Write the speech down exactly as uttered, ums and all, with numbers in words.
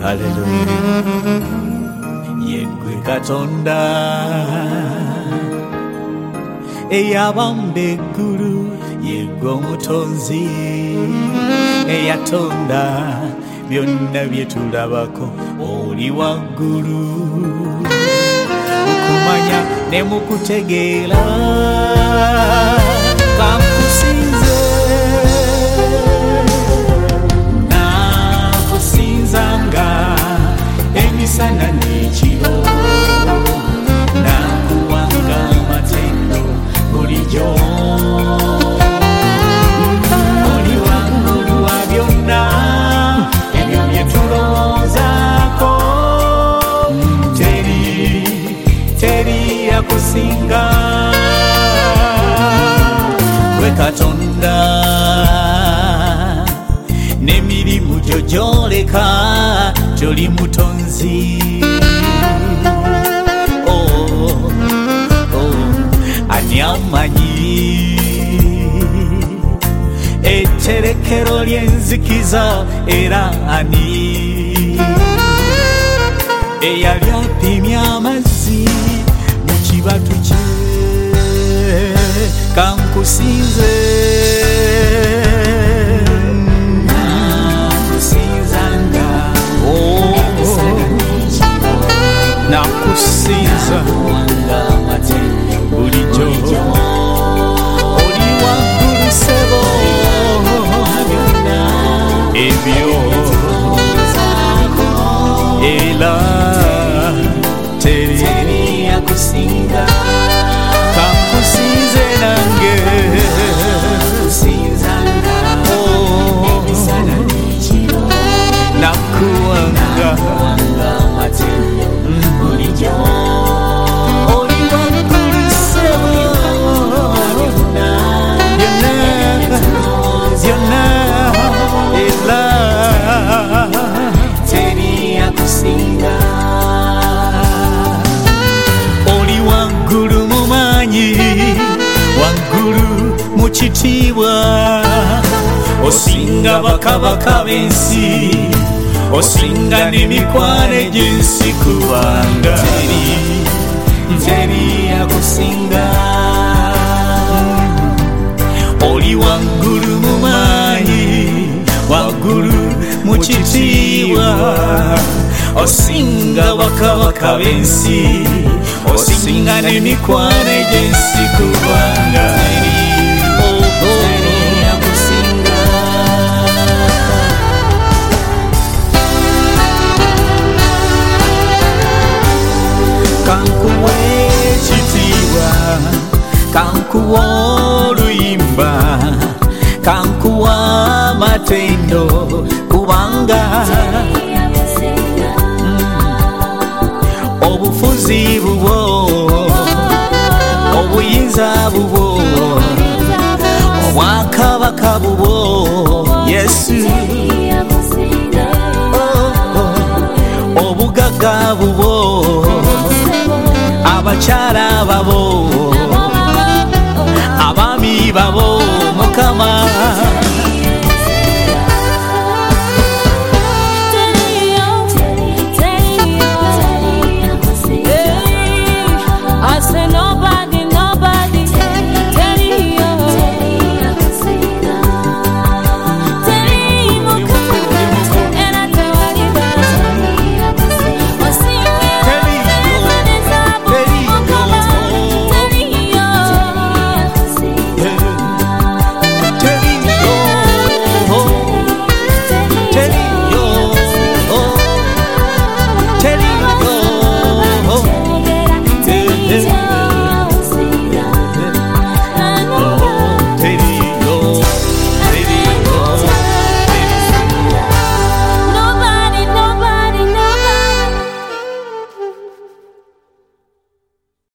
Hallelujah. Yegwe Katonda eyabamba eggulu, yegwe omutonzi eyatonda byonna bye tulabako, oli waggulu mukumanya ne mukutegeera. Kankusinze nakusinzanga emisana n'ekiro, nakuwanga amatendo bulijjo. Oli waggulu wa byonna ebyo bye tulowoozaako, teri teri yakusinga gwe Katonda. N'emirimu gyo gyoleka gy'oli mutonzi. Oh, oh, ani amanyi etterekero ly'enzikiza, era ani eyali apimya amazzi mu kibatu kye? Kankusinze nakusinzanga, oh, nakusinza bulijjo. Oli waggulu ssebo, ebyo era teri yakusinga. Kankusinze nange, oh, nakuwanga bulijjo. Oli waggulu ssebo, byonna byonna era teri yakusinga. Oli waggulu mu maanyi, waggulu mu kitiibwa, osinga bakabaka b'ensi, osinga n'emikwano egy'ensi, kubanga teri teri yakusinga. Oli waggulu mu maanyi, waggulu mu kitiibwa, osinga bakabaka b'ensi, osinga n'emikwano egy'ensi, kubanga teri yakusinga. Kankuwa ekitiibwa, kankuwa oluyimba, kankuwa amatendo, kubanga obufuzi bubwo, obuyinza bubwo, obwakabaka bubwo, Yesu. Oh, oh, obugagga bubwo, abakyala babo,